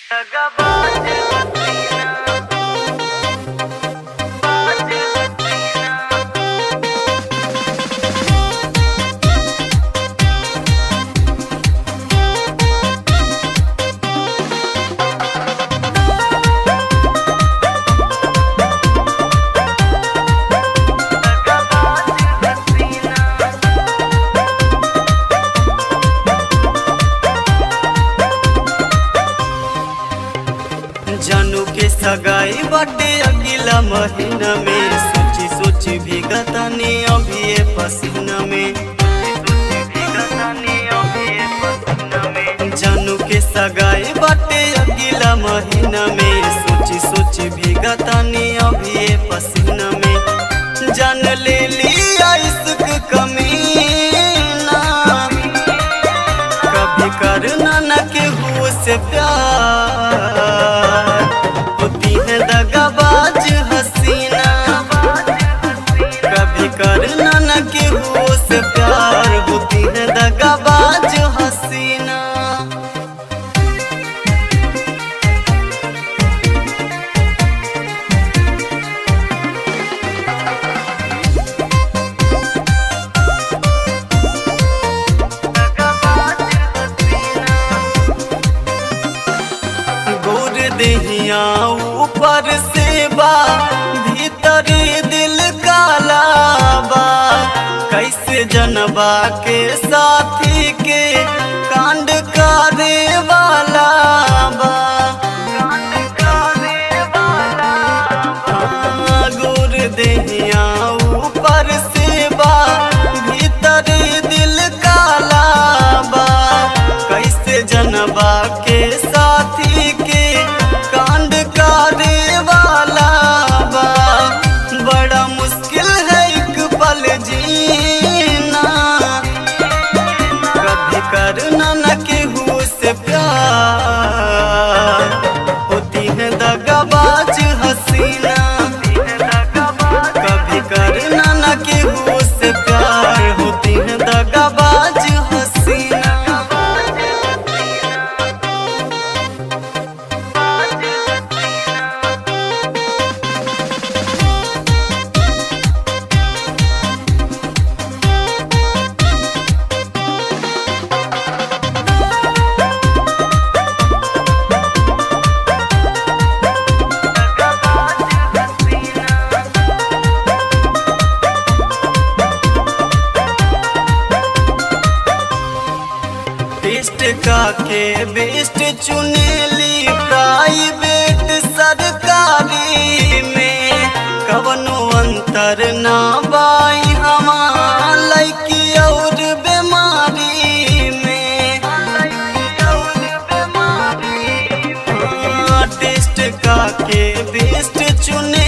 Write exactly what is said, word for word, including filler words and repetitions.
जानू के सगाई बाटे अगला महीना में, सोची सोची भीगतानी अभी पसीना में। जानू के सगाई बाटे अगला महीना में, सोची सोची भीगतानी अभी पसीना में। जान ले लिया इश्क कमीना, कभी करना न केहू से प्यार, होती है दगाबाज हसीना। कभी करना न केहू से प्यार, होती है दगाबाज हसीना। देहिया ऊपर से बा, भीतर दिल काला बा। कैसे जनबा के साथी के कांड करे वाला बा। गोर देहिया ऊपर से बा, भीतर दिल काला बा। कैसे जनबा के साथी के कांड करे वाला बा। बड़ा मुश्किल है एक पल जीना, कभी करना न केहू से प्यार, होती है दगाबाज हसीना। कभी करना न केहू से प्यार, होती है दगाबाज हसीना। टेस्ट का के बेस्ट चुनेली प्राइवेट सरकारी में, कवनो अंतर ना बाई हमार लइकी और बीमारी में। टेस्ट का के बेस्ट चुने